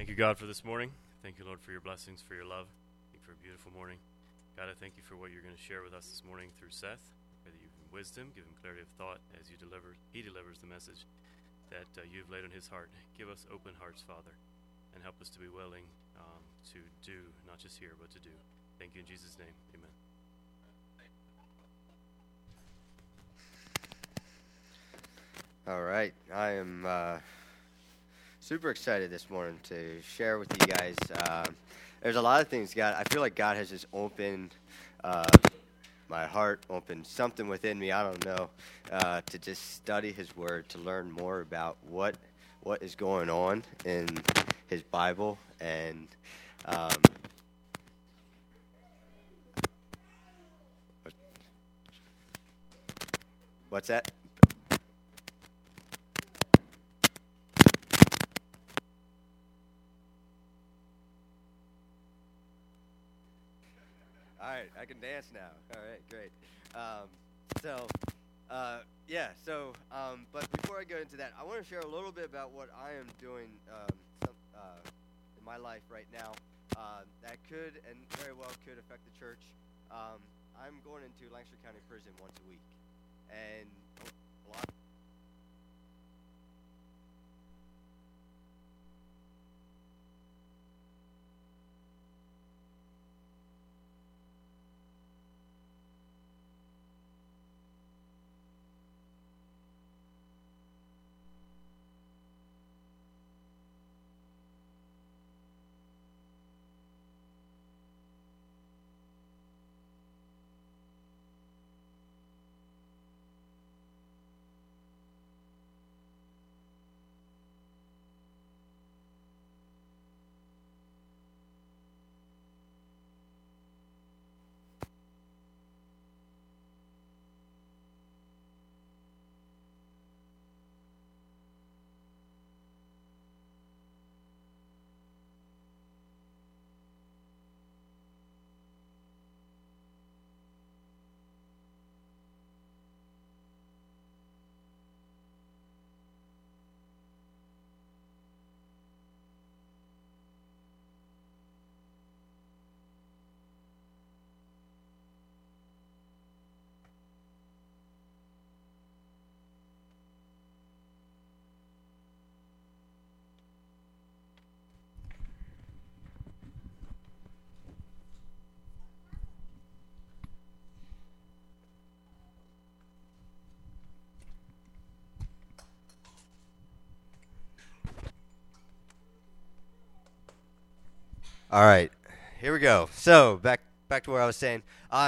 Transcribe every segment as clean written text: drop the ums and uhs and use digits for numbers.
you, God, for this morning. Thank you, Lord, for your blessings, for your love. Thank you for a beautiful morning. God, I thank you for what you're going to share with us this morning through Seth. Pray that you give him wisdom, give him clarity of thought as he delivers the message that you've laid on his heart. Give us open hearts, Father, and help us to be willing to do, not just hear, but to do. Thank you in Jesus' name. Amen. All right. I am super excited this morning to share with you guys. There's a lot of things I feel like God has just opened my heart, opened something within me, I don't know, to just study his word, to learn more about what is going on in his Bible. And what's that? All right, I can dance now. All right, great. But before I go into that, I want to share a little bit about what I am doing in my life right now that could and very well could affect the church. I'm going into Lancaster County Prison once a week, and a lot. All right, here we go. So back to where I was saying.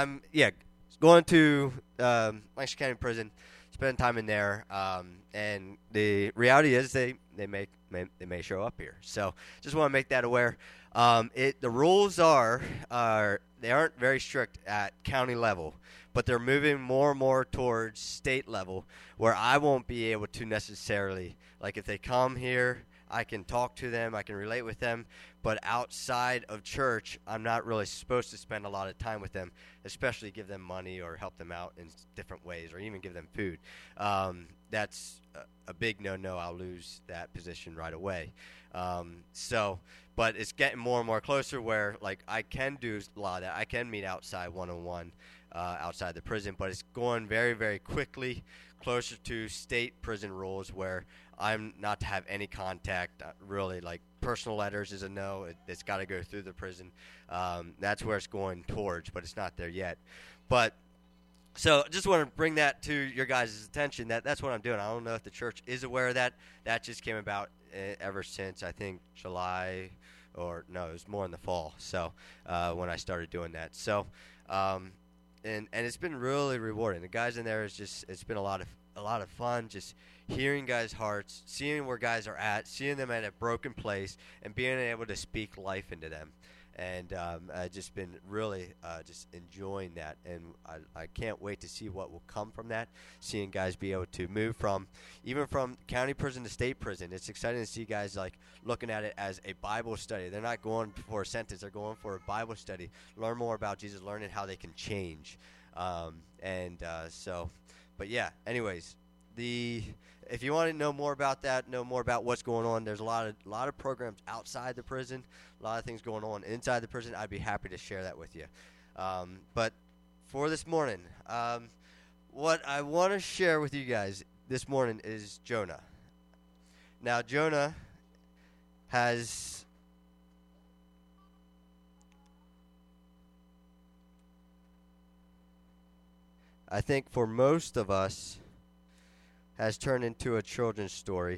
Going to Lancaster County Prison, spending time in there, and the reality is they may show up here. So just want to make that aware. The rules are they aren't very strict at county level, but they're moving more and more towards state level, where I won't be able to necessarily, like, if they come here, I can talk to them, I can relate with them, but outside of church, I'm not really supposed to spend a lot of time with them, especially give them money or help them out in different ways, or even give them food. That's a big no-no. I'll lose that position right away. But it's getting more and more closer where, like, I can do a lot of that. I can meet outside one-on-one outside the prison, but it's going very, very quickly closer to state prison rules where I'm not to have any contact, really. Like, personal letters is a no. It's got to go through the prison. That's where it's going towards, but it's not there yet. But so just want to bring that to your guys' attention. That's what I'm doing. I don't know if the church is aware of that. That just came about ever since, I think, July, or no, it was more in the fall. So when I started doing that. So and it's been really rewarding. The guys in there it's been a lot of fun, just hearing guys' hearts, seeing where guys are at, seeing them at a broken place, and being able to speak life into them. And I've just been really just enjoying that, and I can't wait to see what will come from that, seeing guys be able to move even from county prison to state prison. It's exciting to see guys, like, looking at it as a Bible study. They're not going for a sentence. They're going for a Bible study, learn more about Jesus, learning how they can change. But yeah, anyways, if you want to know more about that, know more about what's going on, there's a lot of programs outside the prison, a lot of things going on inside the prison. I'd be happy to share that with you. But for this morning, what I want to share with you guys this morning is Jonah. Now, Jonah has I think for most of us has turned into a children's story.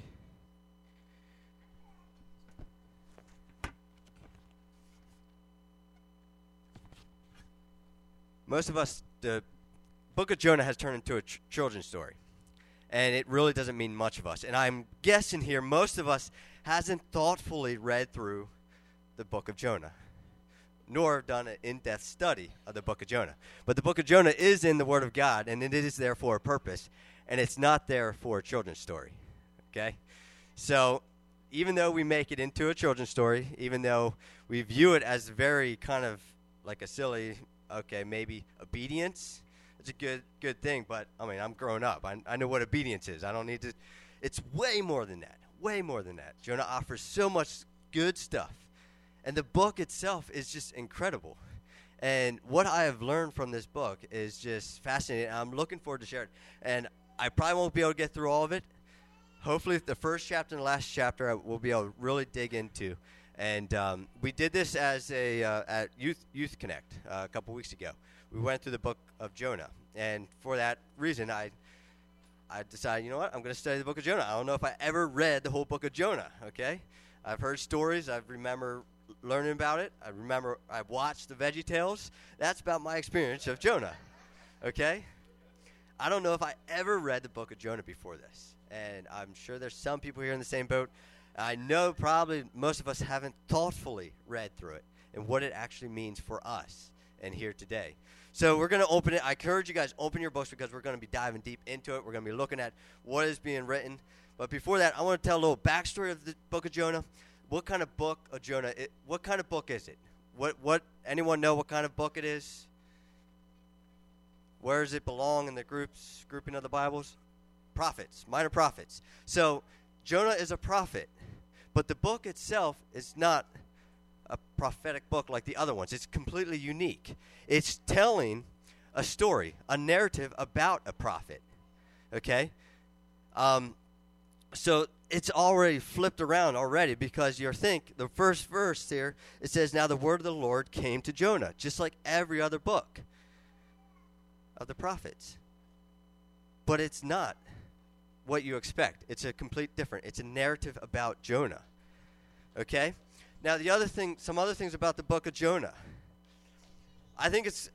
Most of us, the book of Jonah has turned into a children's story. And it really doesn't mean much of us. And I'm guessing here most of us hasn't thoughtfully read through the book of Jonah, nor done an in-depth study of the book of Jonah. But the book of Jonah is in the Word of God, and it is there for a purpose, and it's not there for a children's story, okay? So even though we make it into a children's story, even though we view it as very kind of like a silly, okay, maybe obedience, it's a good thing, but, I mean, I'm grown up. I know what obedience is. I don't need to. It's way more than that, way more than that. Jonah offers so much good stuff. And the book itself is just incredible. And what I have learned from this book is just fascinating. I'm looking forward to share it. And I probably won't be able to get through all of it. Hopefully the first chapter and the last chapter I will be able to really dig into. And we did this as at Youth Connect a couple weeks ago. We went through the book of Jonah. And for that reason, I decided, you know what, I'm going to study the book of Jonah. I don't know if I ever read the whole book of Jonah, okay? I've heard stories. I remember learning about it. I remember I watched the VeggieTales. That's about my experience of Jonah, okay? I don't know if I ever read the book of Jonah before this, and I'm sure there's some people here in the same boat. I know probably most of us haven't thoughtfully read through it and what it actually means for us and here today. So we're going to open it. I encourage you guys, open your books because we're going to be diving deep into it. We're going to be looking at what is being written. But before that, I want to tell a little backstory of the book of Jonah. What kind of book of Jonah? What kind of book is it? What? Anyone know what kind of book it is? Where does it belong in the grouping of the Bibles? Prophets, minor prophets. So Jonah is a prophet, but the book itself is not a prophetic book like the other ones. It's completely unique. It's telling a story, a narrative about a prophet. Okay? So it's already flipped around already because you think the first verse here, it says, now the word of the Lord came to Jonah, just like every other book of the prophets. But it's not what you expect. It's a complete different. It's a narrative about Jonah. Okay? Now the other thing, some other things about the book of Jonah. I think it's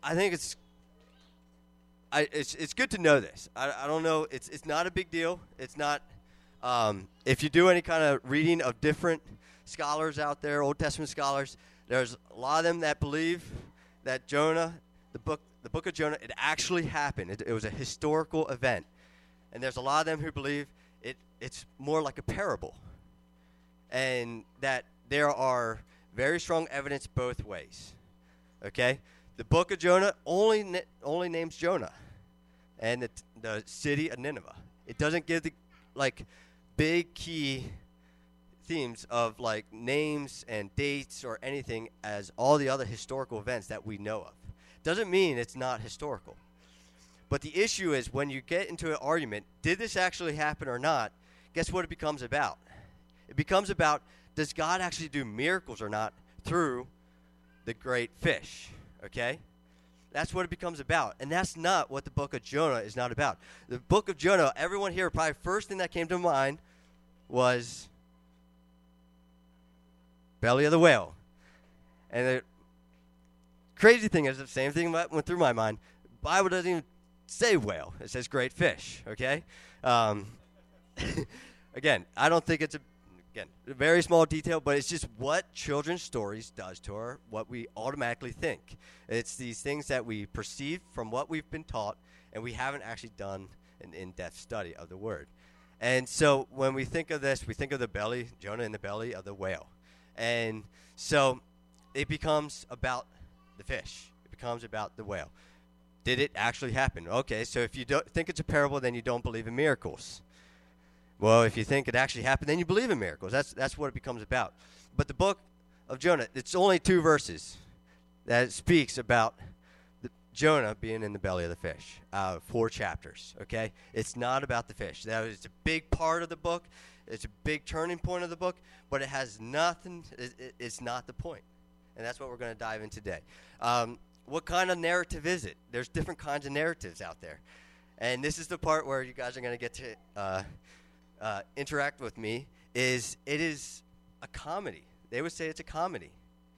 good to know this. I don't know. It's not a big deal. It's not. If you do any kind of reading of different scholars out there, Old Testament scholars, there's a lot of them that believe that Jonah, the book of Jonah, it actually happened. It was a historical event. And there's a lot of them who believe it's more like a parable. And that there are very strong evidence both ways. Okay? The book of Jonah only names Jonah and the city of Nineveh. It doesn't give the big key themes of names and dates or anything as all the other historical events that we know of. Doesn't mean it's not historical. But the issue is when you get into an argument, did this actually happen or not, guess what it becomes about? It becomes about, does God actually do miracles or not through the great fish? Okay? That's what it becomes about. And that's not what the book of Jonah is not about. The book of Jonah, everyone here, probably first thing that came to mind was belly of the whale. And the crazy thing is, the same thing that went through my mind, the Bible doesn't even say whale. It says great fish, okay? Again, I don't think it's a very small detail, but it's just what children's stories does to what we automatically think. It's these things that we perceive from what we've been taught, and we haven't actually done an in-depth study of the word. And so when we think of this, we think of the belly, Jonah in the belly of the whale. And so it becomes about the fish. It becomes about the whale. Did it actually happen? Okay, so if you don't think it's a parable, then you don't believe in miracles. Well, if you think it actually happened, then you believe in miracles. That's what it becomes about. But the book of Jonah, it's only 2 verses that it speaks about Jonah being in the belly of the fish. 4 chapters, okay? It's not about the fish. That is a big part of the book. It's a big turning point of the book, but it has nothing, it's not the point. And that's what we're going to dive in today. What kind of narrative is it? There's different kinds of narratives out there. And this is the part where you guys are going to get to interact with me. It is a comedy. They would say it's a comedy.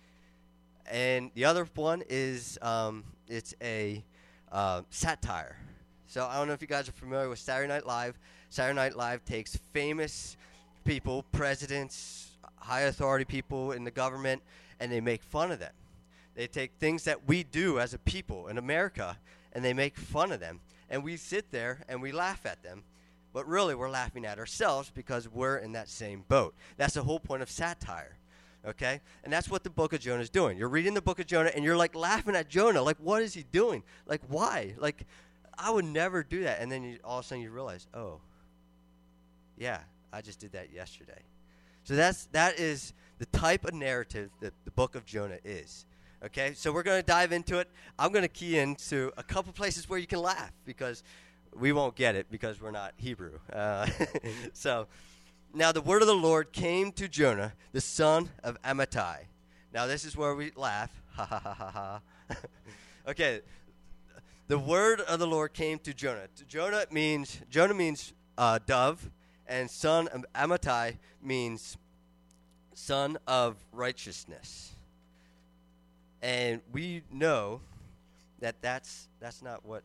And the other one is it's a satire. So I don't know if you guys are familiar with Saturday Night Live. Saturday Night Live takes famous people, presidents, high authority people in the government, and they make fun of them. They take things that we do as a people in America, and they make fun of them. And we sit there and we laugh at them. But really, we're laughing at ourselves because we're in that same boat. That's the whole point of satire. Okay? And that's what the book of Jonah is doing. You're reading the book of Jonah, and you're, like, laughing at Jonah. Like, what is he doing? Like, why? Like, I would never do that. And then all of a sudden you realize, oh, yeah, I just did that yesterday. So that is the type of narrative that the book of Jonah is. Okay? So we're going to dive into it. I'm going to key into a couple places where you can laugh because we won't get it because we're not Hebrew. So... Now the word of the Lord came to Jonah, the son of Amittai. Now this is where we laugh. Ha ha ha ha ha. Okay. The word of the Lord came to Jonah. Jonah means dove, and son of Amittai means son of righteousness. And we know that that's not what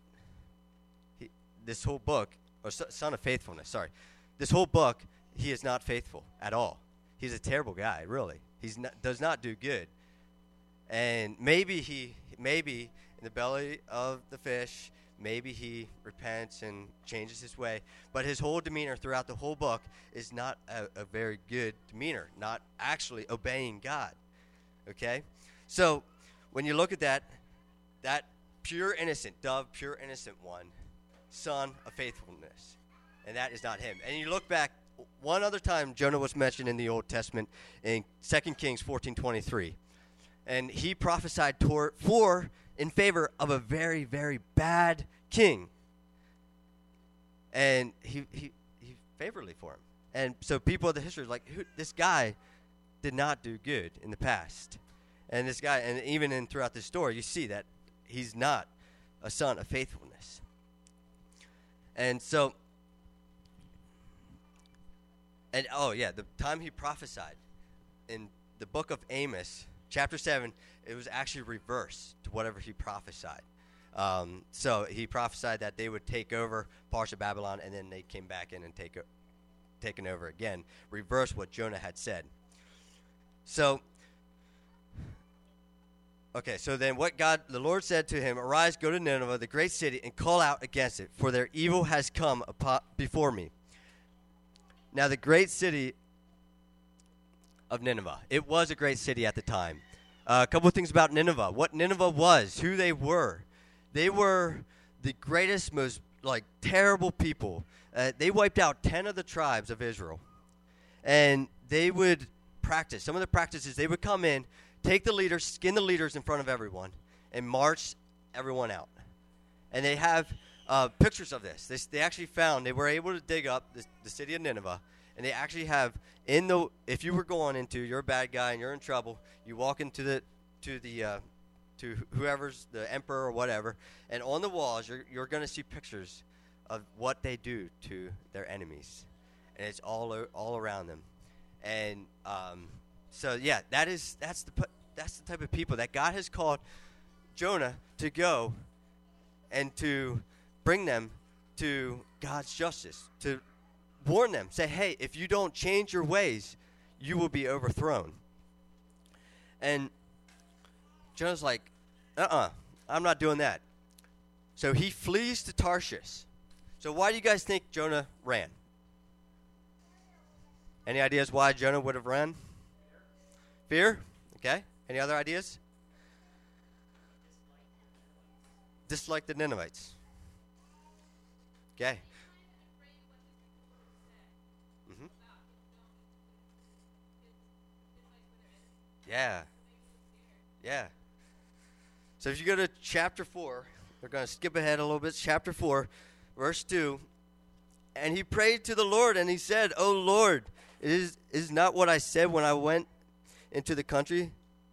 this whole book, or son of faithfulness, sorry. This whole book, he is not faithful at all. He's a terrible guy, really. Does not do good. And maybe in the belly of the fish, maybe he repents and changes his way. But his whole demeanor throughout the whole book is not a very good demeanor, not actually obeying God. Okay? So when you look at that pure innocent, dove, pure innocent one, son of faithfulness. And that is not him. And you look back, one other time Jonah was mentioned in the Old Testament in 2 Kings 14:23. And he prophesied in favor of a very, very bad king. And he favorably for him. And so people of the history are like, this guy did not do good in the past. And this guy, and even throughout this story, you see that he's not a son of faithfulness. And so... And, the time he prophesied in the book of Amos, chapter 7, it was actually reversed to whatever he prophesied. So he prophesied that they would take over parts of Babylon, and then they came back in and taken over again, reverse what Jonah had said. So then the Lord said to him, "Arise, go to Nineveh, the great city, and call out against it, for their evil has come before me." Now, the great city of Nineveh, it was a great city at the time. A couple of things about Nineveh. What Nineveh was, who they were. They were the greatest, most, terrible people. They wiped out 10 of the tribes of Israel. And they would practice. Some of the practices, they would come in, take the leaders, skin the leaders in front of everyone, and march everyone out. And they have... pictures of this. They actually they were able to dig up the city of Nineveh, and they actually have if you were you're a bad guy and you're in trouble, you walk into to whoever's the emperor or whatever, and on the walls you're going to see pictures of what they do to their enemies, and it's all around them, and that's the type of people that God has called Jonah to go and to bring them to God's justice, to warn them, say, hey, if you don't change your ways, you will be overthrown. And Jonah's like, I'm not doing that. So he flees to Tarshish. So why do you guys think Jonah ran? Any ideas why Jonah would have run? Fear? Okay. Any other ideas? just like the Ninevites. Okay. hmm Yeah. Yeah. So if you go to chapter 4, we're going to skip ahead a little bit. Chapter 4, verse 2. And he prayed to the Lord, and he said, "O Lord, is not what I said when I went into the country?"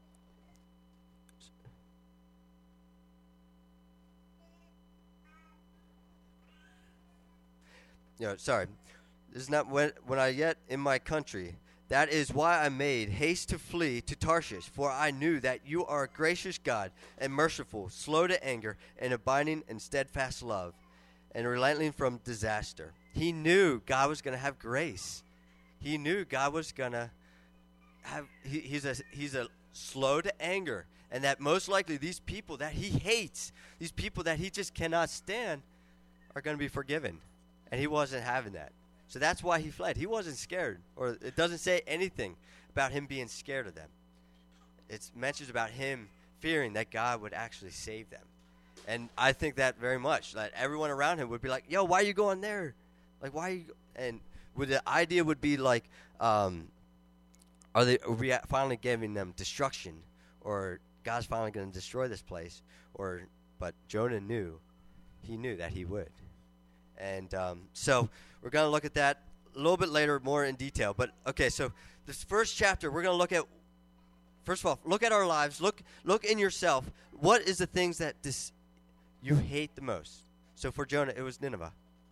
Sorry. This is not when I yet in my country. That is why I made haste to flee to Tarshish, for I knew that you are a gracious God and merciful, slow to anger, and abiding in steadfast love, and relenting from disaster. He knew God was going to have grace. He knew God was going to have. He's a slow to anger, and that most likely these people that he hates, these people that he just cannot stand, are going to be forgiven, and he wasn't having that. So that's why he fled. He wasn't scared, or it doesn't say anything about him being scared of them. It mentions about him fearing that God would actually save them. And I think that very much, that everyone around him would be like, "Yo, why are you going there? Like, why are you?" And the idea would be like, are we finally giving them destruction, or God's finally going to destroy this place? But Jonah knew, he knew that he would. And so we're going to look at that a little bit later, more in detail. But okay, so this first chapter, we're going to look at, first of all, look at our lives. Look in yourself. What is the things that you hate the most? So for Jonah, it was Nineveh.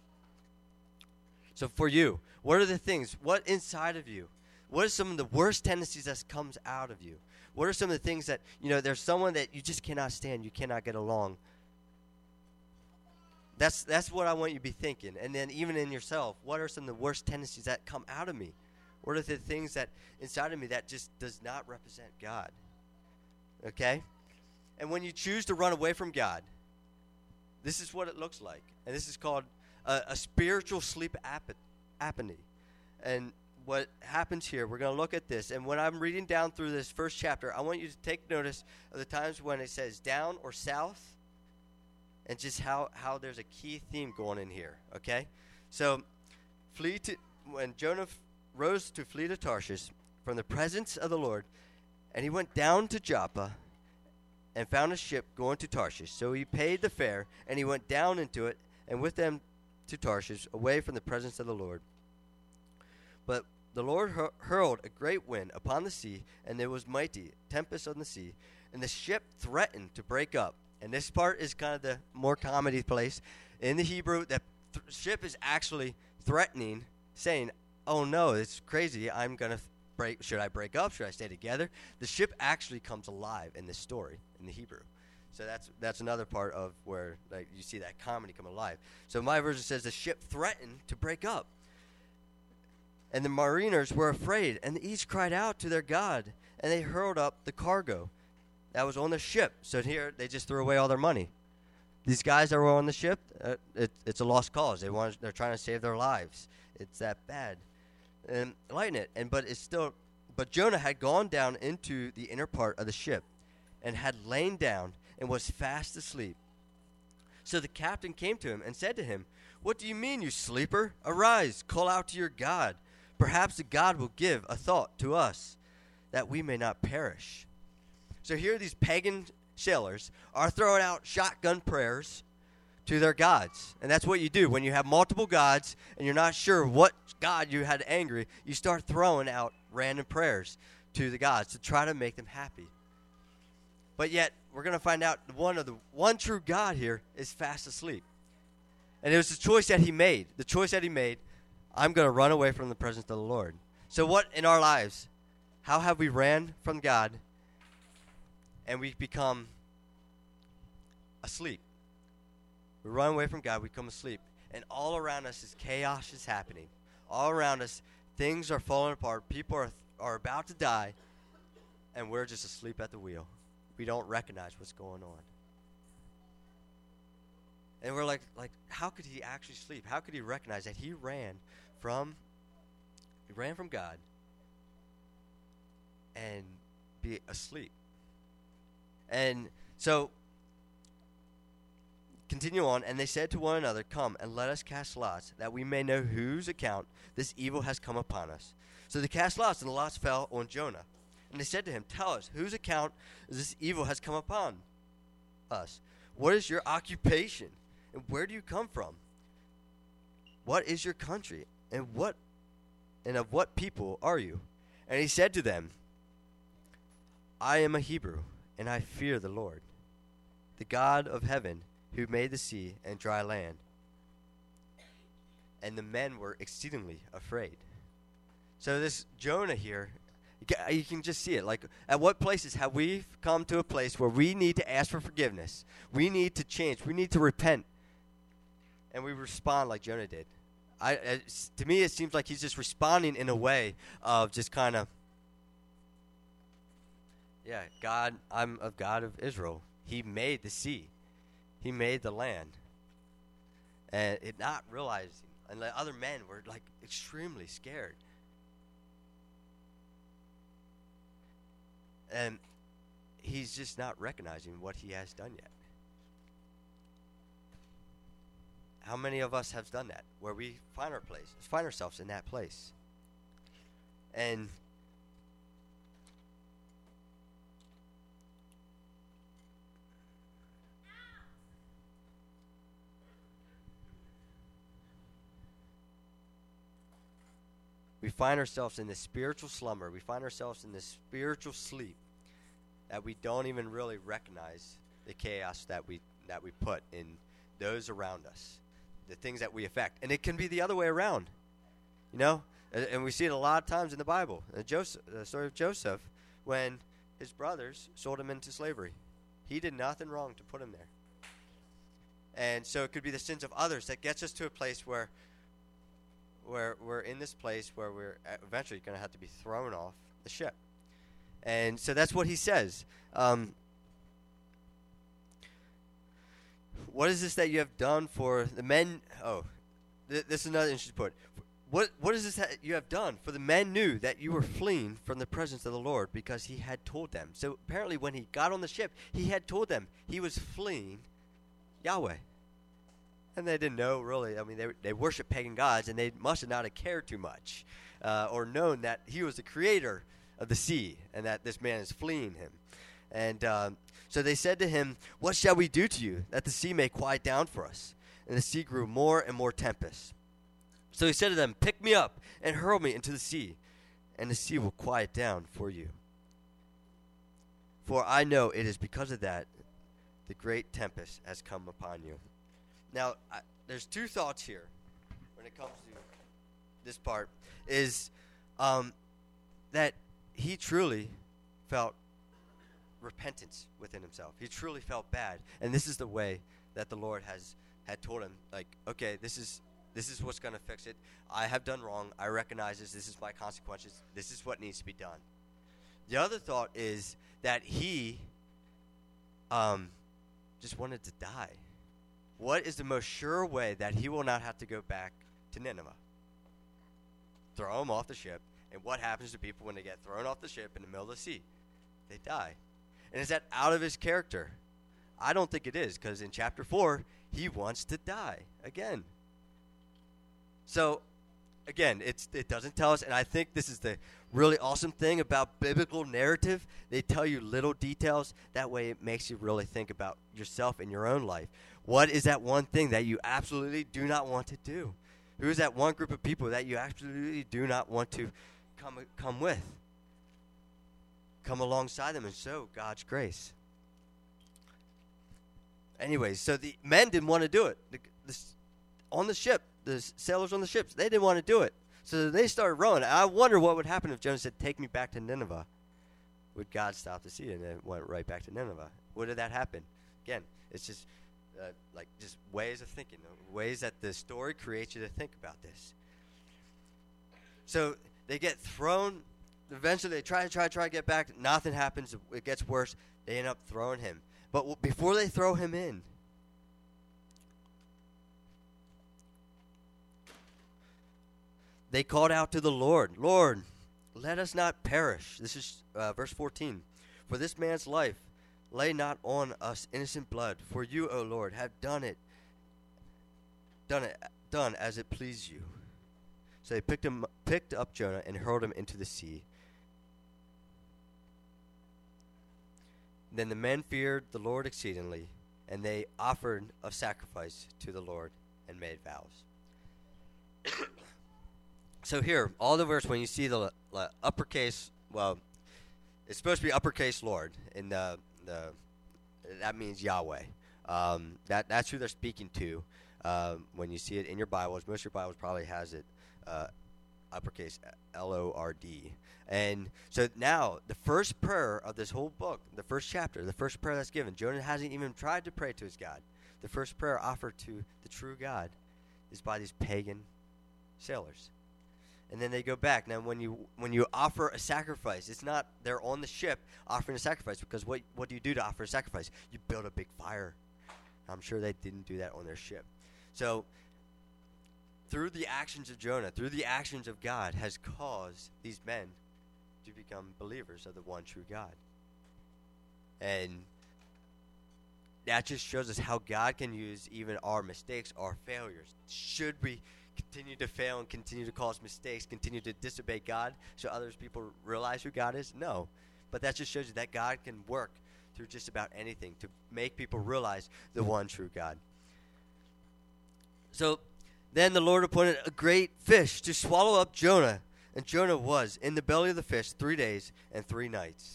So for you, what are the things? What inside of you? What are some of the worst tendencies that comes out of you? What are some of the things that, there's someone that you just cannot stand, you cannot get along? That's what I want you to be thinking. And then even in yourself, what are some of the worst tendencies that come out of me? What are the things that inside of me that just does not represent God? Okay? And when you choose to run away from God, this is what it looks like. And this is called a spiritual sleep apnea. And what happens here, we're going to look at this. And when I'm reading down through this first chapter, I want you to take notice of the times when it says down or south, and just how there's a key theme going in here, okay? So, when Jonah rose to flee to Tarshish from the presence of the Lord, and he went down to Joppa and found a ship going to Tarshish. So he paid the fare, and he went down into it, and with them to Tarshish, away from the presence of the Lord. But the Lord hurled a great wind upon the sea, and there was mighty tempest on the sea, and the ship threatened to break up. And this part is kind of the more comedy place. In the Hebrew, the ship is actually threatening, saying, "Oh no, it's crazy. I'm going to break. Should I break up? Should I stay together?" The ship actually comes alive in this story, in the Hebrew. So that's another part of where you see that comedy come alive. So my version says the ship threatened to break up. And the mariners were afraid, and each cried out to their God, and they hurled up the cargo that was on the ship. So here, they just threw away all their money. These guys that were on the ship, it's a lost cause. They're trying to save their lives. It's that bad. And lighten it. But Jonah had gone down into the inner part of the ship, and had lain down, and was fast asleep. So the captain came to him, and said to him, "What do you mean, you sleeper? Arise, call out to your God. Perhaps the God will give a thought to us, that we may not perish." So here these pagan sailors are throwing out shotgun prayers to their gods. And that's what you do. When you have multiple gods and you're not sure what God you had angry, you start throwing out random prayers to the gods to try to make them happy. But yet, we're going to find out the one true God here is fast asleep. And it was the choice that he made. The choice that he made, I'm going to run away from the presence of the Lord. So what in our lives, how have we ran from God and we become asleep? We run away from God, we become asleep. And all around us is chaos is happening. All around us, things are falling apart. People are about to die, and we're just asleep at the wheel. We don't recognize what's going on. And we're like, how could he actually sleep? How could he recognize that he ran from God and be asleep? And so continue on, and they said to one another, "Come, and let us cast lots, that we may know whose account this evil has come upon us." So they cast lots, and the lots fell on Jonah. And they said to him, "Tell us, whose account this evil has come upon us? What is your occupation, and where do you come from? What is your country, and of what people are you?" And he said to them, "I am a Hebrew, and I fear the Lord, the God of heaven, who made the sea and dry land." And the men were exceedingly afraid. So this Jonah here, you can just see it. Like, at what places have we come to a place where we need to ask for forgiveness? We need to change. We need to repent. And we respond like Jonah did. To me, it seems like he's just responding in a way of just kind of, yeah, God, I'm a God of Israel. He made the sea. He made the land. And it not realizing. And the other men were like extremely scared. And he's just not recognizing what he has done yet. How many of us have done that? Where we find ourselves in that place. And we find ourselves in this spiritual slumber. We find ourselves in this spiritual sleep that we don't even really recognize the chaos that we put in those around us, the things that we affect. And it can be the other way around, you know? And we see it a lot of times in the Bible. The story of Joseph, when his brothers sold him into slavery. He did nothing wrong to put him there. And so it could be the sins of others that gets us to a place where we're in this place where we're eventually going to have to be thrown off the ship. And so that's what he says. What is this that you have done for the men? Oh, this is another interesting point. What is this that you have done? For the men knew that you were fleeing from the presence of the Lord, because he had told them. So apparently when he got on the ship, he had told them he was fleeing Yahweh. And they didn't know, really. I mean, they worship pagan gods, and they must have not have cared too much or known that he was the creator of the sea and that this man is fleeing him. And so they said to him, "What shall we do to you, that the sea may quiet down for us?" And the sea grew more and more tempest. So he said to them, "Pick me up and hurl me into the sea, and the sea will quiet down for you. For I know it is because of that the great tempest has come upon you." Now, there's two thoughts here when it comes to this part, is that he truly felt repentance within himself. He truly felt bad. And this is the way that the Lord had told him, like, okay, this is what's going to fix it. I have done wrong. I recognize this. This is my consequences. This is what needs to be done. The other thought is that he just wanted to die. What is the most sure way that he will not have to go back to Nineveh? Throw him off the ship. And what happens to people when they get thrown off the ship in the middle of the sea? They die. And is that out of his character? I don't think it is, because in chapter 4, he wants to die again. So, again, it doesn't tell us, and I think this is the really awesome thing about biblical narrative. They tell you little details. That way it makes you really think about yourself in your own life. What is that one thing that you absolutely do not want to do? Who is that one group of people that you absolutely do not want to come with? Come alongside them and show God's grace. Anyways, so the men didn't want to do it. On the ship, the sailors on the ships, they didn't want to do it. So they started rowing. I wonder what would happen if Jonah said, "Take me back to Nineveh." Would God stop the sea and then went right back to Nineveh? Would that happen? Again, it's just just ways of thinking, ways that the story creates you to think about this. So they get thrown. Eventually, they try to get back. Nothing happens. It gets worse. They end up throwing him. But before they throw him in, they called out to the Lord, "Lord, let us not perish." This is verse 14. "For this man's life lay not on us innocent blood, for you, O Lord, have done as it pleased you. So they picked up Jonah and hurled him into the sea. Then the men feared the Lord exceedingly, and they offered a sacrifice to the Lord and made vows. So here, all the verse, when you see the uppercase, well, it's supposed to be uppercase Lord, and that means Yahweh. That's who they're speaking to when you see it in your Bibles. Most of your Bibles probably has it uppercase Lord. And so now, the first prayer of this whole book, the first chapter, the first prayer that's given, Jonah hasn't even tried to pray to his God. The first prayer offered to the true God is by these pagan sailors. And then they go back. Now, when you offer a sacrifice, it's not they're on the ship offering a sacrifice, because what do you do to offer a sacrifice? You build a big fire. I'm sure they didn't do that on their ship. So, through the actions of Jonah, through the actions of God, has caused these men to become believers of the one true God. And that just shows us how God can use even our mistakes, our failures. Should we continue to fail and continue to cause mistakes, continue to disobey God so others people realize who God is? No. But that just shows you that God can work through just about anything to make people realize the one true God. So then the Lord appointed a great fish to swallow up Jonah, and Jonah was in the belly of the fish 3 days and 3 nights.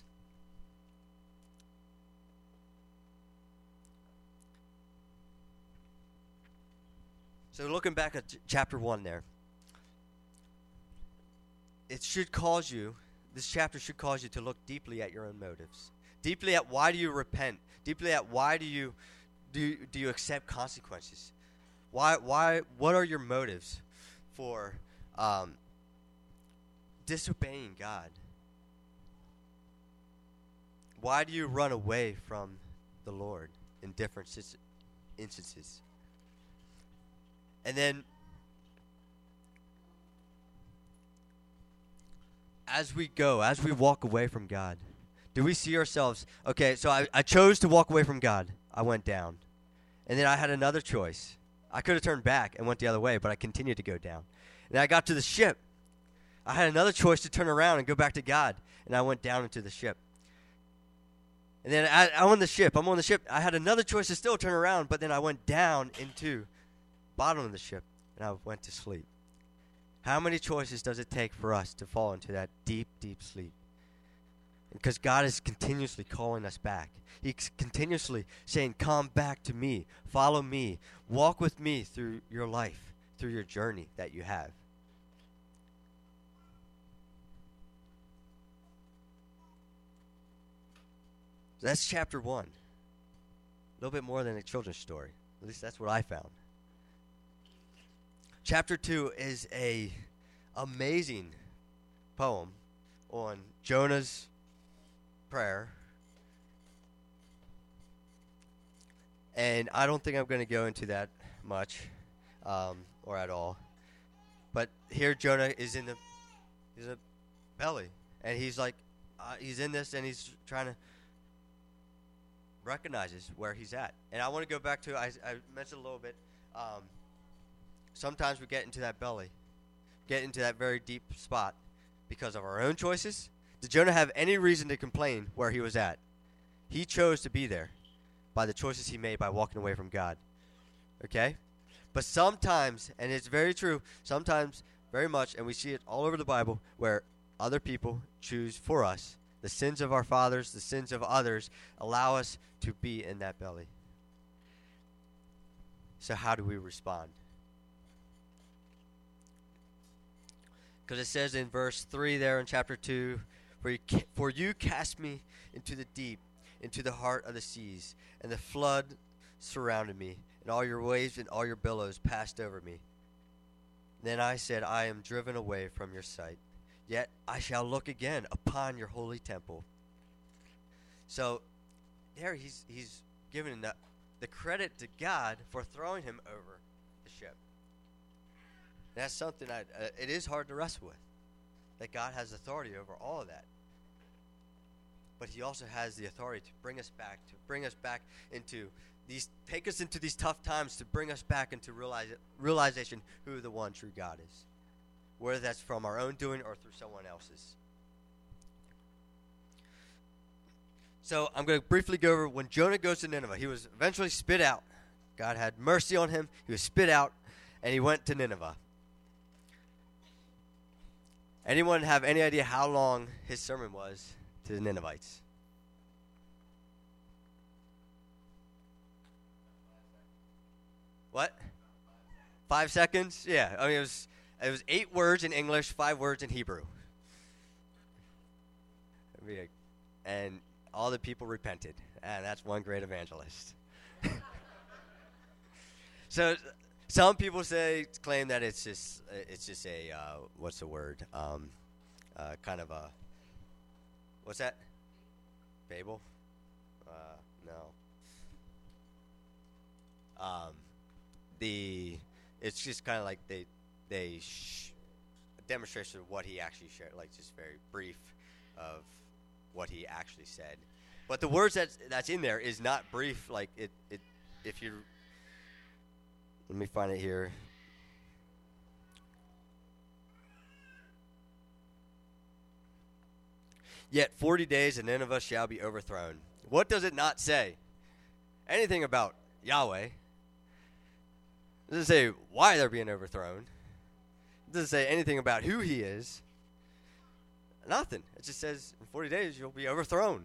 So looking back at chapter 1 there, this chapter should cause you to look deeply at your own motives. Deeply at why do you repent? Deeply at why do you accept consequences? What are your motives for disobeying God? Why do you run away from the Lord in different instances? And then, as we walk away from God, do we see ourselves, okay, so I chose to walk away from God. I went down. And then I had another choice. I could have turned back and went the other way, but I continued to go down. And I got to the ship. I had another choice to turn around and go back to God, and I went down into the ship. And then I'm on the ship. I had another choice to still turn around, but then I went down into bottom of the ship, and I went to sleep. How many choices does it take for us to fall into that deep, deep sleep? Because God is continuously calling us back. He's continuously saying, come back to me, follow me, walk with me through your life, through your journey that you have. So that's chapter 1. A little bit more than a children's story. At least that's what I found. Chapter 2 is a amazing poem on Jonah's prayer. And I don't think I'm going to go into that much or at all. But here Jonah is in the belly. And he's like, he's in this and he's trying to recognizes where he's at. And I want to go back to, I mentioned a little bit, sometimes we get into that belly, get into that very deep spot because of our own choices. Did Jonah have any reason to complain where he was at? He chose to be there by the choices he made by walking away from God. Okay? But sometimes, and it's very true, sometimes very much, and we see it all over the Bible, where other people choose for us. The sins of our fathers, the sins of others, allow us to be in that belly. So how do we respond? Because it says in verse 3 there in chapter 2, For you cast me into the deep, into the heart of the seas, and the flood surrounded me, and all your waves and all your billows passed over me. Then I said, I am driven away from your sight. Yet I shall look again upon your holy temple. So there he's given the credit to God for throwing him over the ship. That's something it is hard to wrestle with, that God has authority over all of that. but he also has the authority to bring us back into take us into these tough times, to bring us back into realization who the one true God is, whether that's from our own doing or through someone else's. So I'm going to briefly go over when Jonah goes to Nineveh. He was eventually spit out. God had mercy on him. He was spit out, and he went to Nineveh. Anyone have any idea how long his sermon was to the Ninevites? What? 5 seconds? Yeah. I mean, it was 8 words in English, 5 words in Hebrew. And all the people repented. And that's one great evangelist. So some people claim that it's just a what's the word? Kind of a, what's that? Fable? No. It's just kind of like a demonstration of what he actually shared, like just very brief of what he actually said. But the words that's in there is not brief. Like it if you let me find it here. Yet 40 days and Nineveh shall be overthrown. What does it not say? Anything about Yahweh. It doesn't say why they're being overthrown. It doesn't say anything about who he is. Nothing. It just says in 40 days you'll be overthrown.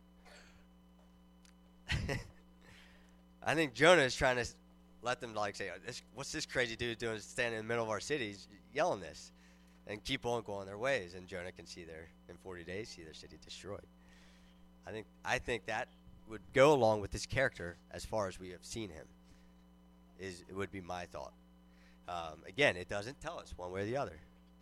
I think Jonah is trying to let them say, what's this crazy dude doing standing in the middle of our cities yelling this? And keep on going their ways. And Jonah can see in 40 days, see their city destroyed. I think that would go along with this character as far as we have seen him. It would be my thought. Again, it doesn't tell us one way or the other.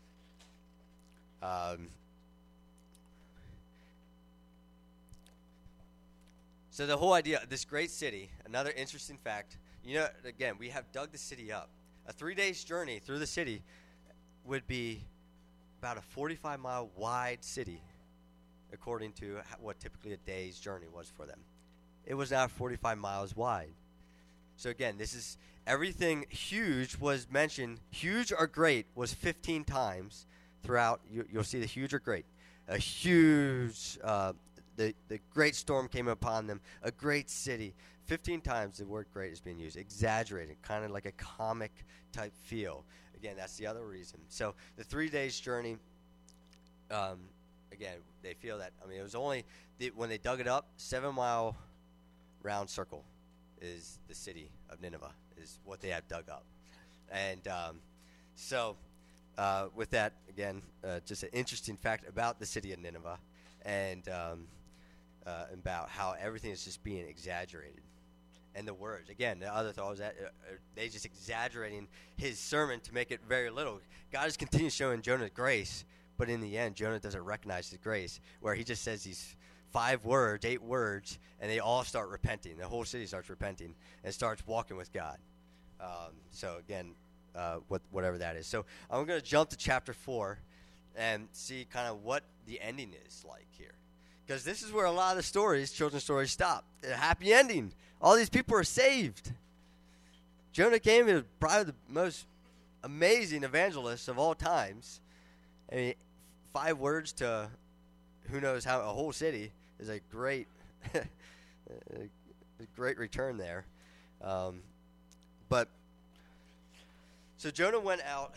So the whole idea of this great city, another interesting fact, again, we have dug the city up. A 3-day journey through the city would be about a 45-mile wide city, according to what typically a day's journey was for them. It was now 45 miles wide. So again, this is everything huge was mentioned. Huge or great was 15 times throughout. You'll see the huge or great. A huge, the great storm came upon them. A great city. 15 times the word great is being used. Exaggerated, kind of like a comic type feel. Again, that's the other reason. So the 3 days journey, again, they feel that, it was only, when they dug it up, 7-mile round circle is the city of Nineveh, is what they have dug up. And so with that, again, just an interesting fact about the city of Nineveh and about how everything is just being exaggerated. And the words, again, the other thought was that they just exaggerating his sermon to make it very little. God is continuing showing Jonah grace, but in the end, Jonah doesn't recognize his grace, where he just says these 5 words, 8 words, and they all start repenting. The whole city starts repenting and starts walking with God. So again, whatever that is. So I'm going to jump to chapter 4 and see kind of what the ending is like here. Because this is where a lot of the stories, children's stories, stop. A happy ending. All these people are saved. Jonah came and was probably the most amazing evangelist of all times. 5 words to who knows how a whole city is a great, a great return there. But so Jonah went out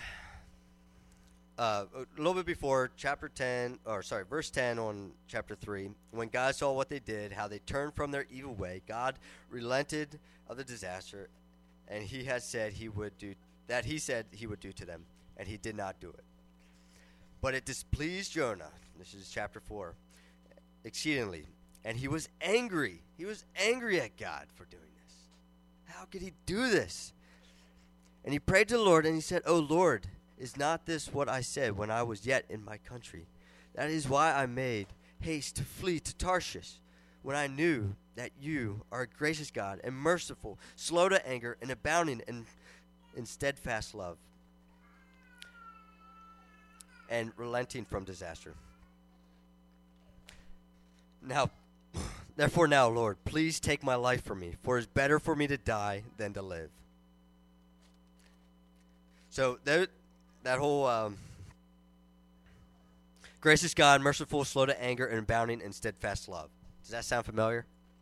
a little bit before verse 10 on chapter 3. When God saw what they did, how they turned from their evil way, God relented of the disaster, and he said he would do to them, and he did not do it. But it displeased Jonah, this is chapter 4, exceedingly, and he was angry. He was angry at God for doing this. How could he do this? And he prayed to the Lord, and he said, "O Lord, is not this what I said when I was yet in my country? That is why I made haste to flee to Tarshish, when I knew that you are a gracious God and merciful, slow to anger, and abounding in steadfast love, and relenting from disaster." Now, therefore now, Lord, please take my life from me, for it is better for me to die than to live. So that whole gracious God, merciful, slow to anger, and abounding in steadfast love. Does that sound familiar?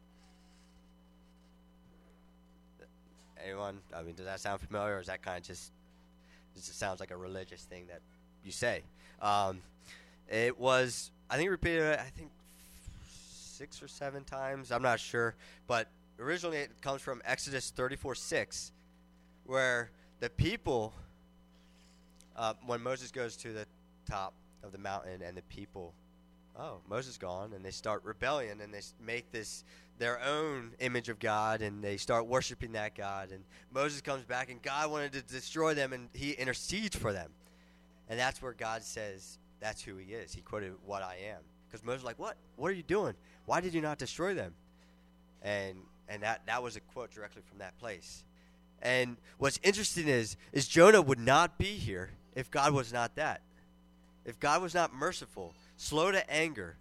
Anyone? I mean, does that sound familiar, or is that kind of just sounds like a religious thing that you say? It was, I think, repeated, 6 or 7 times. I'm not sure. But originally it comes from Exodus 34:6, where the people, when Moses goes to the top of the mountain and the people, Moses gone, and they start rebellion, and they make their own image of God, and they start worshiping that God. And Moses comes back, and God wanted to destroy them, and he intercedes for them. And that's where God says that's who he is. He quoted, "What I am." Because Moses was like, what? What are you doing? Why did you not destroy them? And that was a quote directly from that place. And what's interesting is Jonah would not be here if God was not that. If God was not merciful, slow to anger,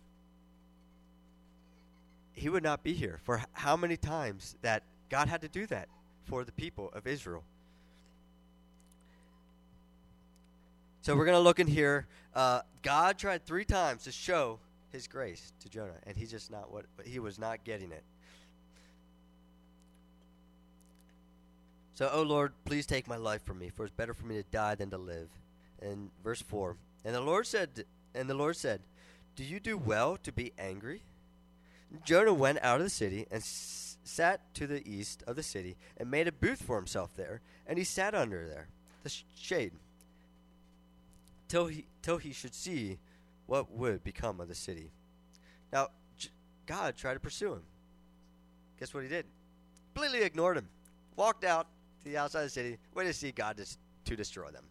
he would not be here. For how many times that God had to do that for the people of Israel. So we're going to look in here. God tried 3 times to show his grace to Jonah, and he was not getting it. So, "O Lord, please take my life from me, for it's better for me to die than to live." And verse 4, And the Lord said, "Do you do well to be angry?" Jonah went out of the city and sat to the east of the city and made a booth for himself there, and he sat under there, the shade, till he should see what would become of the city. Now, God tried to pursue him. Guess what he did? Completely ignored him. Walked out to the outside of the city, waited to see God to destroy them.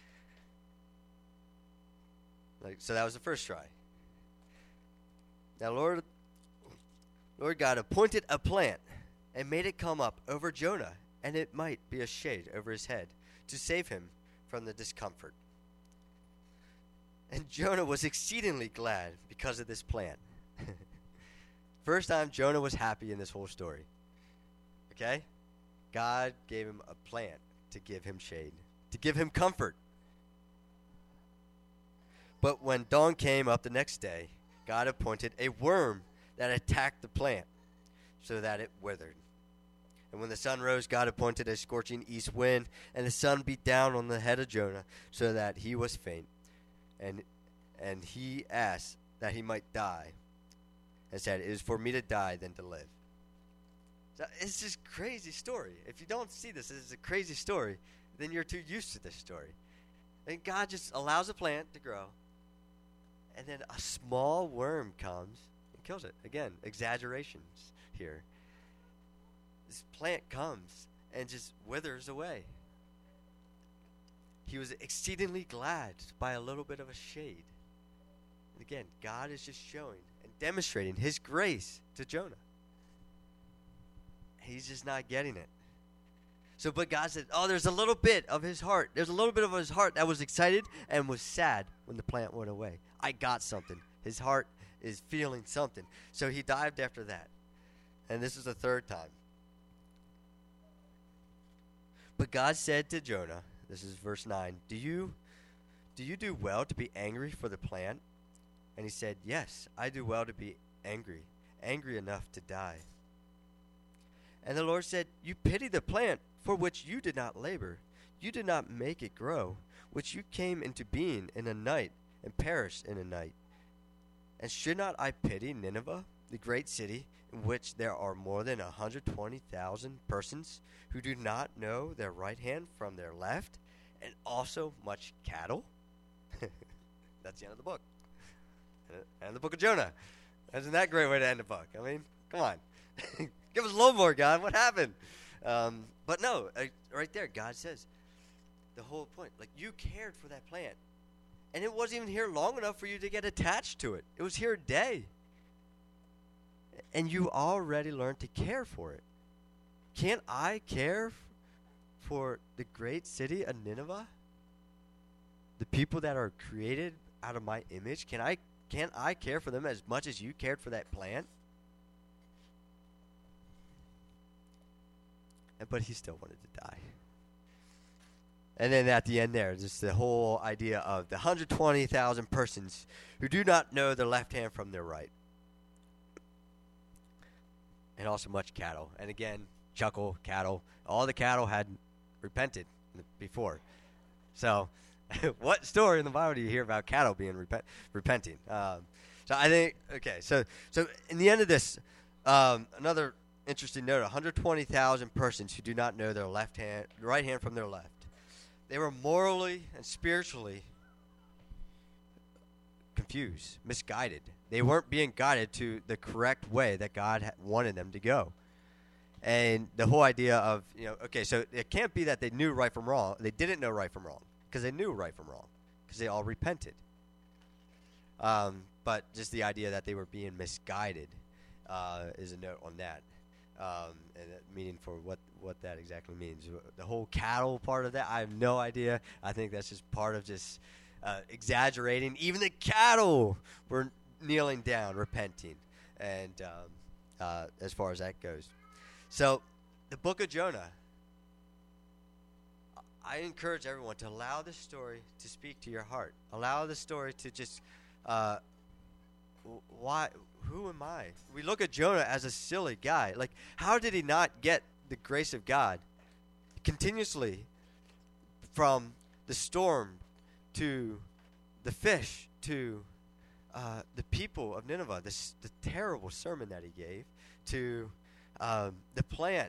So that was the first try. Now, Lord God appointed a plant and made it come up over Jonah, and it might be a shade over his head to save him from the discomfort. And Jonah was exceedingly glad because of this plant. First time Jonah was happy in this whole story. Okay? God gave him a plant to give him shade, to give him comfort. But when dawn came up the next day, God appointed a worm that attacked the plant so that it withered. And when the sun rose, God appointed a scorching east wind, and the sun beat down on the head of Jonah so that he was faint. And he asked that he might die, and said, "It is for me to die than to live." So it's just a crazy story. If you don't see this as a crazy story, then you're too used to this story. And God just allows a plant to grow, and then a small worm comes and kills it. Again, exaggerations here. This plant comes and just withers away. He was exceedingly glad by a little bit of a shade. And again, God is just showing and demonstrating his grace to Jonah. He's just not getting it. So, but God said, there's a little bit of his heart. There's a little bit of his heart that was excited and was sad when the plant went away. I got something. His heart is feeling something. So he dived after that. And this is the 3rd time. But God said to Jonah, this is verse 9, Do you do well to be angry for the plant? And he said, "Yes, I do well to be angry enough to die." And the Lord said, "You pity the plant for which you did not labor. You did not make it grow, which you came into being in a night and perished in a night. And should not I pity Nineveh, the great city, in which there are more than 120,000 persons who do not know their right hand from their left, and also much cattle?" That's the end of the book. And the book of Jonah. Isn't that a great way to end the book? I mean, come on. Give us a little more, God. What happened? But no, right there, God says the whole point. Like, you cared for that plant. And it wasn't even here long enough for you to get attached to it. It was here a day. And you already learned to care for it. Can't I care for the great city of Nineveh? The people that are created out of my image? Can I Can't I care for them as much as you cared for that plant? But he still wanted to die. And then at the end there, just the whole idea of the 120,000 persons who do not know their left hand from their right. And also much cattle. And again, chuckle, cattle. All the cattle had repented before. So, what story in the Bible do you hear about cattle being repenting? So I think, okay, so in the end of this, another interesting note, 120,000 persons who do not know their right hand from their left. They were morally and spiritually confused, misguided. They weren't being guided to the correct way that God wanted them to go. And the whole idea of, okay, so it can't be that they knew right from wrong. They didn't know right from wrong because they knew right from wrong because they all repented. But just the idea that they were being misguided is a note on that. And that meaning for what that exactly means. The whole cattle part of that, I have no idea. I think that's just part of just exaggerating. Even the cattle were kneeling down, repenting, and as far as that goes. So, the book of Jonah, I encourage everyone to allow this story to speak to your heart. Allow the story to just, who am I? We look at Jonah as a silly guy. Like, how did he not get the grace of God continuously from the storm to the fish to the people of Nineveh, the terrible sermon that he gave, to the plant?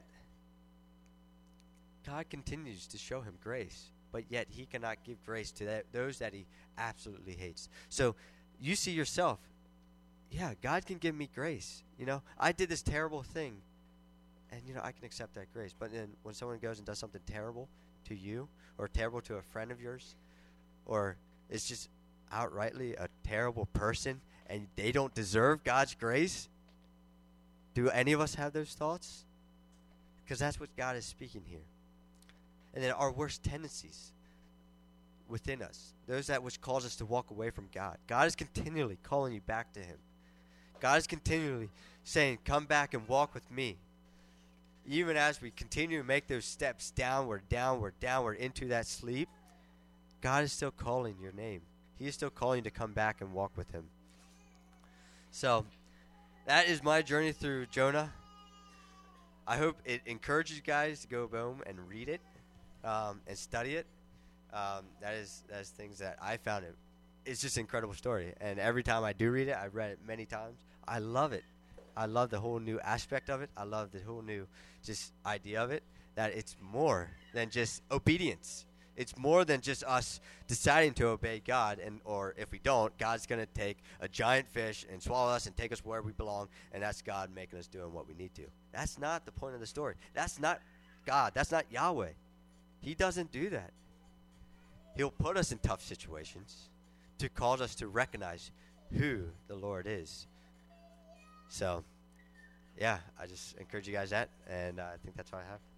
God continues to show him grace, but yet he cannot give grace to those that he absolutely hates. So you see yourself, yeah, God can give me grace. I did this terrible thing, and, I can accept that grace. But then when someone goes and does something terrible to you, or terrible to a friend of yours, or is just outrightly a terrible person, and they don't deserve God's grace, do any of us have those thoughts? Because that's what God is speaking here. And then our worst tendencies within us, those that which cause us to walk away from God. God is continually calling you back to him. God is continually saying, come back and walk with me. Even as we continue to make those steps downward into that sleep, God is still calling your name. He is still calling you to come back and walk with him. So, that is my journey through Jonah. I hope it encourages you guys to go home and read it and study it. That is things that I found it. It's just an incredible story. And every time I do read it, I've read it many times, I love it. I love the whole new aspect of it. I love the whole new just idea of it, that it's more than just obedience. It's more than just us deciding to obey God, or if we don't, God's going to take a giant fish and swallow us and take us where we belong, and that's God making us doing what we need to. That's not the point of the story. That's not God. That's not Yahweh. He doesn't do that. He'll put us in tough situations to cause us to recognize who the Lord is. So, yeah, I just encourage you guys that, and I think that's all I have.